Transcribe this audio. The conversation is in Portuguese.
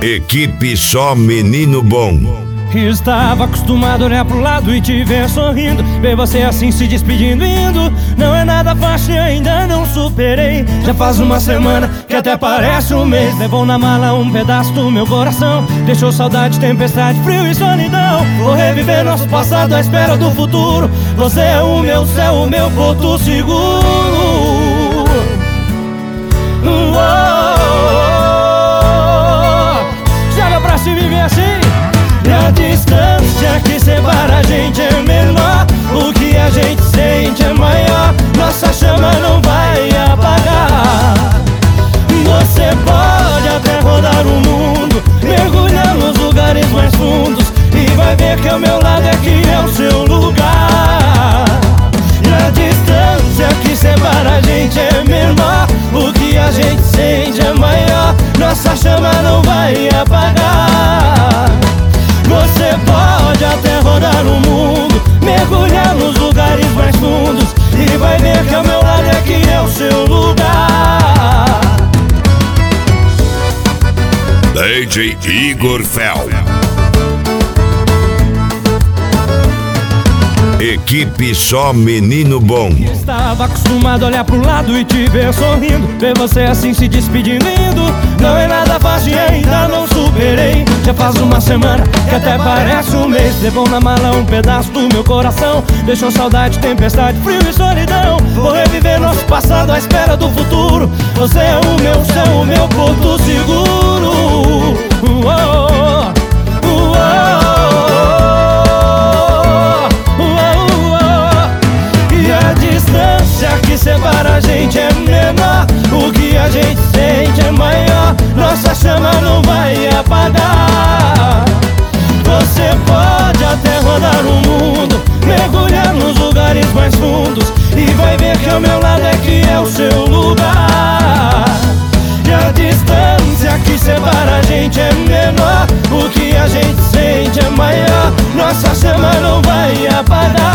Equipe Só Menino Bom. Estava acostumado a olhar pro lado e te ver sorrindo, ver você assim se despedindo indo. Não é nada fácil e ainda não superei. Já faz uma semana que até parece um mês. Levou na mala um pedaço do meu coração, deixou saudade, tempestade, frio e solidão. Vou reviver nosso passado à espera do futuro. Você é o meu céu, o meu porto seguro. Joga pra cima e vem assim. E a distância que separa a gente é menor, o que a gente sente é maior. Nossa chama não vai apagar. Você pode até rodar o mundo, mergulhar nos lugares mais fundos, e vai ver que ao meu lado é que é o seu lugar. E a distância que separa a gente é menor, o que a gente sente é maior. Nossa chama não vai apagar. Você pode até rodar o mundo, mergulhar nos lugares mais fundos, e vai ver que ao meu lado é que é o seu lugar. DJ Igor Fel. Equipe Só Menino Bom. Estava acostumado a olhar pro lado e te ver sorrindo, ver você assim se despedindo indo. Não é nada fácil e ainda não superei. Já faz uma semana que até parece um mês. Levou na mala um pedaço do meu coração, deixou saudade, tempestade, frio e solidão. Vou reviver nosso passado à espera do futuro. Você é o meu céu, o meu porto seguro. Que separa a gente é menor, o que a gente sente é maior. Nossa chama não vai apagar. Você pode até rodar o mundo, mergulhar nos lugares mais fundos, e vai ver que ao meu lado é que é o seu lugar. E a distância que separa a gente é menor, o que a gente sente é maior. Nossa chama não vai apagar.